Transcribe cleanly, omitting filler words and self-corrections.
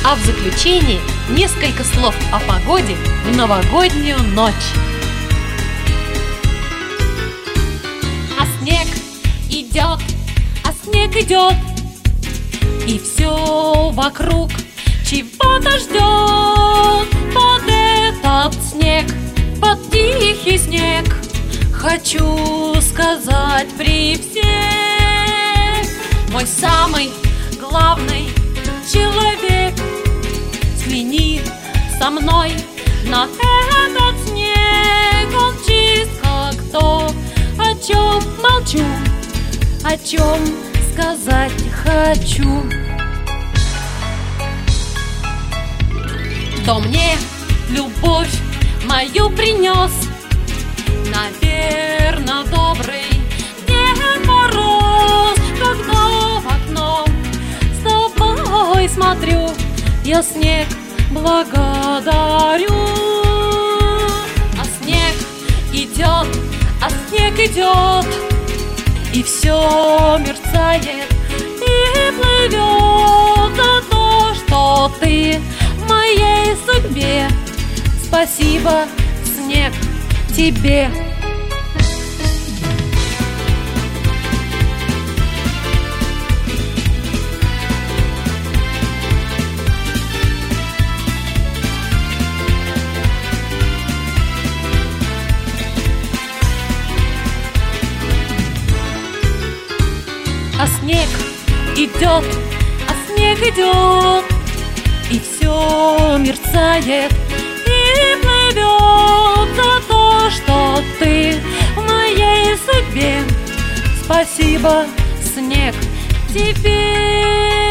А в заключении несколько слов о погоде в новогоднюю ночь. А снег идет, и все вокруг чего-то ждет. Под этот снег, под тихий снег, хочу сказать при всех: мой самый главный человек, взгляни со мной на этот снег. Он чист, как то, о чем молчу, о чем сказать хочу. Кто мне любовь мою принес, наверно, добрый Дед Мороз. Когда в окно с тобой смотрю, я снег благодарю. А снег идет, и все мерцает и плывет за то, что ты в моей судьбе. Спасибо, снег, тебе. А снег идет, и все мерцает и плывет за то, что ты в моей судьбе. Спасибо, снег, тебе.